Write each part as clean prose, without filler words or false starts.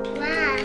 Why?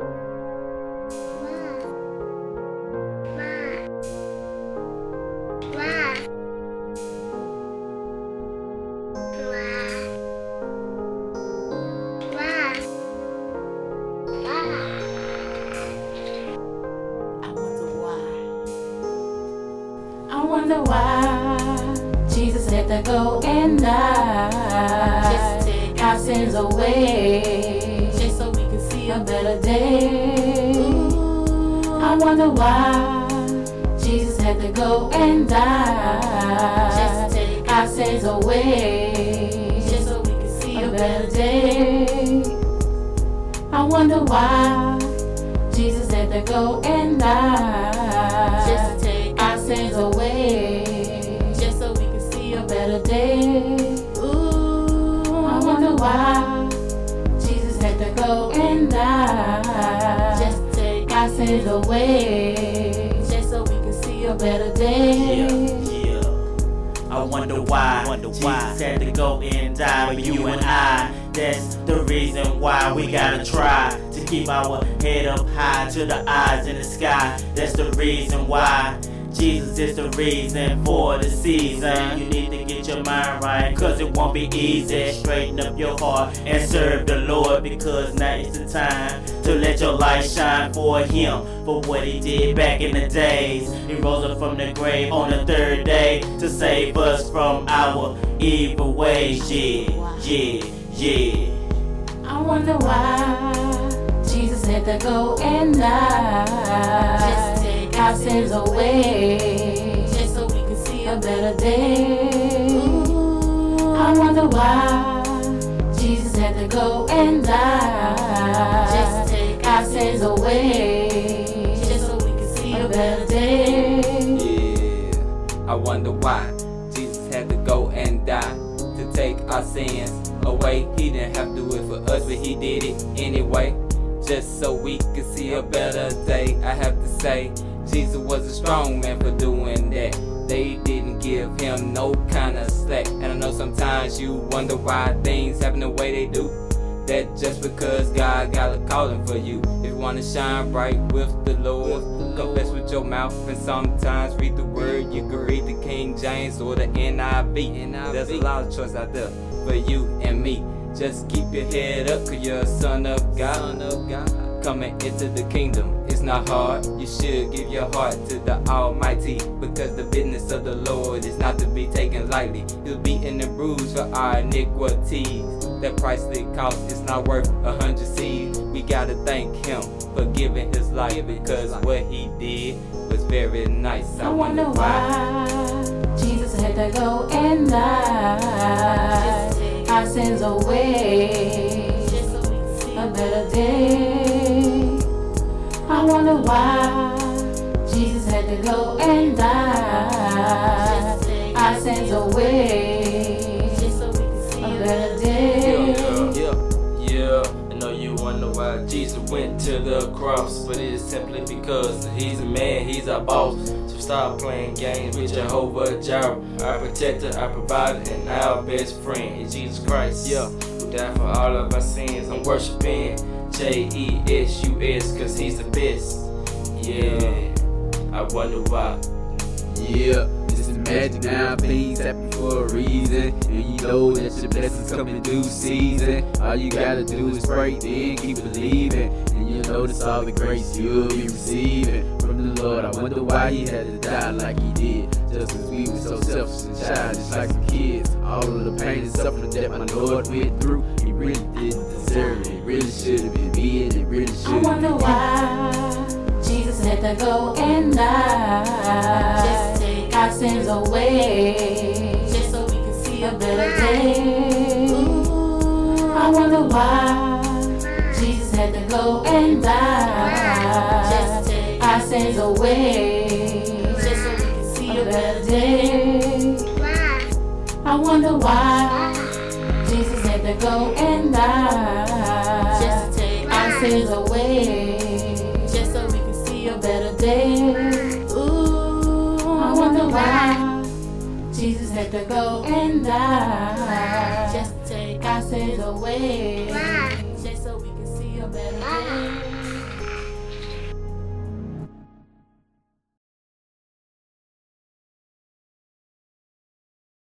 I wonder why Jesus had to go and die, just to take our sins away, just so we can see a better day. Ooh. I wonder why Jesus had to go and die, just to take our sins away, just so we can see a better day. I wonder why Jesus had to go and die, just to take our sins away, just so we can see a better day. Ooh, I wonder why Jesus had to go and die, just to take our sins away, just so we can see a better day. Yeah. I wonder why Jesus had to go and die for you and I. That's the reason why we gotta try to keep our head up high to the eyes in the sky. That's the reason why Jesus is the reason for the season. You need to get your mind right, cause it won't be easy. Straighten up your heart and serve the Lord, because now is the time to let your light shine for Him, for what He did back in the days. He rose up from the grave on the third day to save us from our evil ways. Yeah. I wonder why Jesus had to go and die, just to take our sins away, just so we can see a better day. Ooh, I wonder why Jesus had to go and die, just to take our sins away, just so we can see a better day. Yeah, I wonder why Jesus had to go and die to take our sins away. He didn't have to do it for us, but He did it anyway, just so we could see a better day. I have to say, Jesus was a strong man for doing that. They didn't give Him no kind of slack. And I know sometimes you wonder why things happen the way they do. That just because God got a calling for you. If you want to shine bright with the Lord, confess with your mouth and sometimes read the word. You can read the King James or the NIV. There's a lot of choice out there for you and me. Just keep your head up, cause you're a son of God. Coming into the kingdom, it's not hard. You should give your heart to the Almighty, because the business of the Lord is not to be taken lightly. He'll be in the bruise for our iniquities. That priceless cost is not worth 100 seeds. We gotta thank Him for giving His life, because what He did was very nice. I wonder why Jesus had to go and die, just to take our sins away, just so we can see a better day. I wonder why Jesus had to go and die, just to take our sins away, just so we can see a better day. Yeah. I know you wonder why Jesus went to the cross, but it is simply because He's a man, He's our boss. So stop playing games with Jehovah Jireh, our protector, our provider, and our best friend is Jesus Christ. Who died for all of our sins. I'm worshiping Jesus, cause He's the best. Yeah, I wonder why. Yeah, this is magic now, things happen for a reason. And you know that your blessings come in due season. All you gotta do is pray, then keep believing. And you'll notice all the grace you'll be receiving from the Lord. I wonder why He had to die like He did, just as we were so selfish and childish like some kids. All of the pain and suffering that my Lord went through, He really didn't deserve it. It really should have been me, and it really should. I wonder why Jesus had to go and die, just to take our sins away, just so we can see a better day. Ooh, I wonder why Jesus had to go and die, just to take our sins away, just so we can see a better day. I wonder why Jesus had to go and die, just to take our sins away, just so we can see a better day. Ooh, I wonder why Jesus had to go and die, just to take our sins away.